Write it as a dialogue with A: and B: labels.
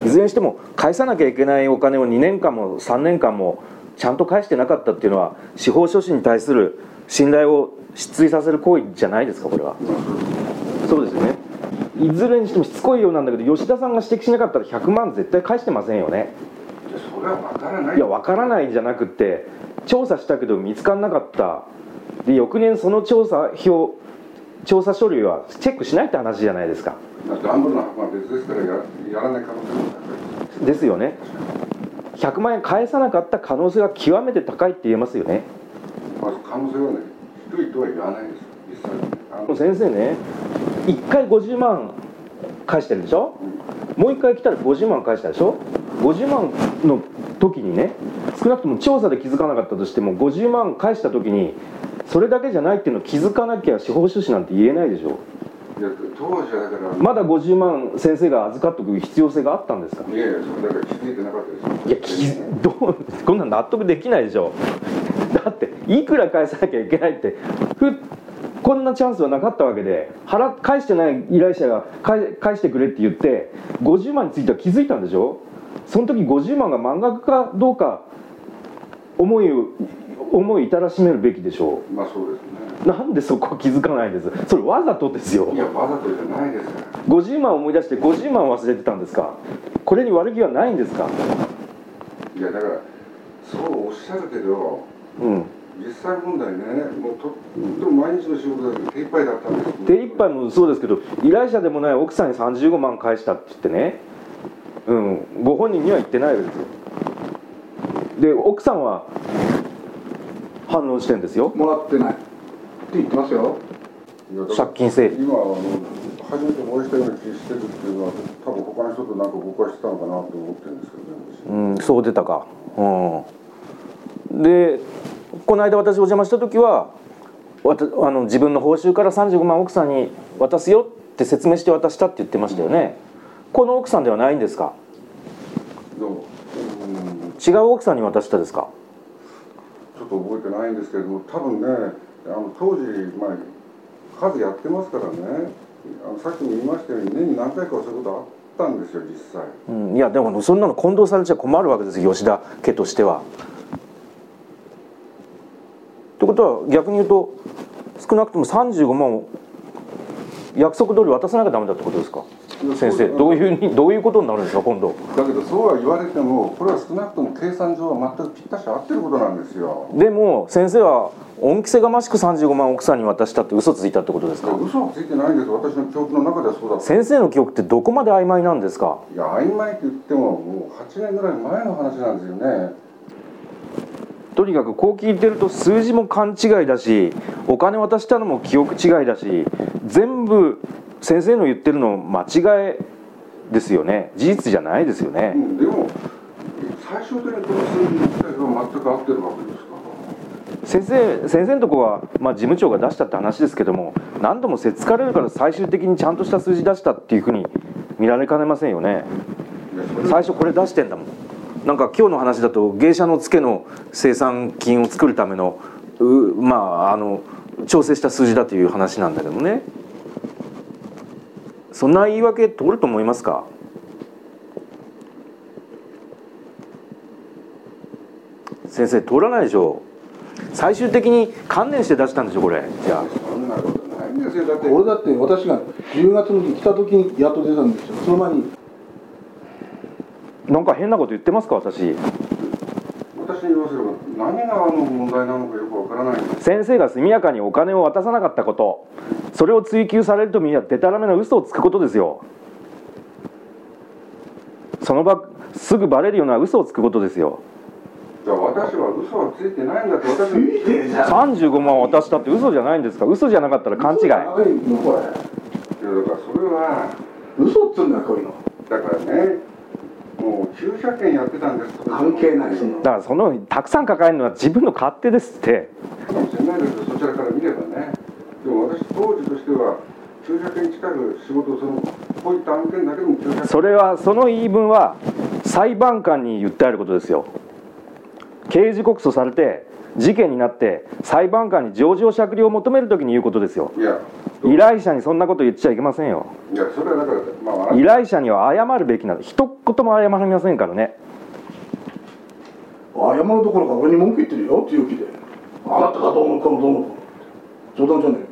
A: ずれにしても返さなきゃいけないお金を2年間も3年間もちゃんと返してなかったっていうのは司法書士に対する信頼を失墜させる行為じゃないですか、これは。そうですよね。いずれにしてもしつこいようなんだけど、吉田さんが指摘しなかったら100万絶対返してませんよね。
B: それは分からない。
A: いや、分からないんじゃなくて、調査したけど見つからなかった。で、翌年その調査書類はチェックしないって話じゃないですか。
B: 段ボールの箱が別ですからやらない可能性も高い
A: ですよね。100万円返さなかった可能性が極めて高いって言えますよね。
B: まず可能性はね、低いとは言わないです、実際に。
A: 先生ね、1回50万返してるでしょ、もう1回来たら50万返したでしょ。50万の時にね、少なくとも調査で気づかなかったとしても50万返した時にそれだけじゃないっていうのを気づかなきゃ司法書士なんて言えないでしょ。
B: いや、当時はだから
A: まだ50万先生が預かっておく必要性があったんですか。
B: いやいや、それだから気づいてなかったですよ。
A: いや、こんなん納得できないでしょ。だっていくら返さなきゃいけないってこんなチャンスはなかったわけで、返してない依頼者が返してくれって言って50万については気づいたんでしょ。その時50万が満額かどうか思い至らしめるべきでしょう。
B: まあそうですね。
A: なんでそこ気づかないんです。それわざとですよ。
B: いや、わざとじゃないですから。
A: 50万思い出して50万忘れてたんですか。これに悪気はないんですか。
B: いや、だからそうおっしゃるけど、実際問題ね、もうとっても毎日の仕事だけど手一杯だったんです。
A: 手一杯もそうですけど、依頼者でもない奥さんに35万返したって言ってね、ご本人には言ってないわけですよ。で、奥さんは反論してんですよ。
C: もらってないって言ってますよ。
A: 借金整理。
B: 今初めてお会いしたような気してるっていうのは、多分他の人となんか誤解してたのかなと思ってるんですけどね。
A: そう出たか。で、この間私お邪魔した時は自分の報酬から35万奥さんに渡すよって説明して渡したって言ってましたよね。この奥さんではないんですか。違う奥さんに渡したですか。
B: ちょっと覚えてないんですけれども、多分ね、当時、数やってますからね、さっきも言いましたように年に何回かはそういうことあったんですよ、実際。
A: いや、でもそんなの混同されちゃ困るわけですよ、吉田家としては。ということは逆に言うと、少なくとも35万を約束通り渡さなきゃダメだってことですか。先生、どういうことになるんですか、今度。
B: だけどそうは言われても、これは少なくとも計算上は全くぴったし合ってることなんですよ。
A: でも先生は恩着せがましく35万奥さんに渡したって嘘ついたってことですか。
B: 嘘はついてないんです。私の記憶の中ではそうだった。
A: 先生の記憶ってどこまで曖昧なんですか。
B: いや、曖昧って言ってももう8年ぐらい前の話なんですよね。
A: とにかくこう聞いてると数字も勘違いだし、お金渡したのも記憶違いだし、全部先生の言ってるの間違いですよね。事実じゃないですよね。
B: でも最終的にこの数字自体は全く合ってるわけですから。
A: 先生のとこは、事務長が出したって話ですけども、何度もせっつかれるから最終的にちゃんとした数字出したっていうふうに見られかねませんよね。最初これ出してんだもん。なんか今日の話だと芸者のツケの生産金を作るための調整した数字だという話なんだけどもね。そんな言い訳通ると思いますか。先生、通らないでしょう。最終的に観念して出したんでしょ、これ。じゃあ
B: そんなことないんですよ。だって
C: 俺だって私が10月の日来た時にやっと出たんですよ。その前に
A: なんか変なこと言ってますか。私
B: に言わせれば何が問題なのかよくわからないんです。
A: 先生が速やかにお金を渡さなかったこと、それを追及されるとみんなデタラメな嘘をつくことですよ。その場すぐバレるような嘘をつくことですよ。
B: じゃあ私は嘘はついてないんだって。私
A: 35万渡したって嘘じゃないんですか。嘘じゃなかったら勘違い。
B: いや、だからそれは
C: 嘘っつうんだこういうの。
B: だからね、もう900件やってたんですとか
C: 関係ないそんな。
A: だからそのたくさん抱えるのは自分の勝手ですって。
B: かもしれないですけど、そちらから見ればね。でも私当時としては900件近く仕事をこういった案件だけでも900件。
A: その言い分は裁判官に言ってあることですよ。刑事告訴されて事件になって裁判官に情状酌量を求めるときに言うことですよ。
B: いや、
A: 依頼者にそんなこと言っちゃいけませんよ。
B: いや、それはだから、まあ、
A: 依頼者には謝るべきなの。一言も謝りませんからね。
C: 謝るどころか俺に文句言ってるよ、強気で。あなたがどうのこうのどうのこうの。冗談じゃねえよ。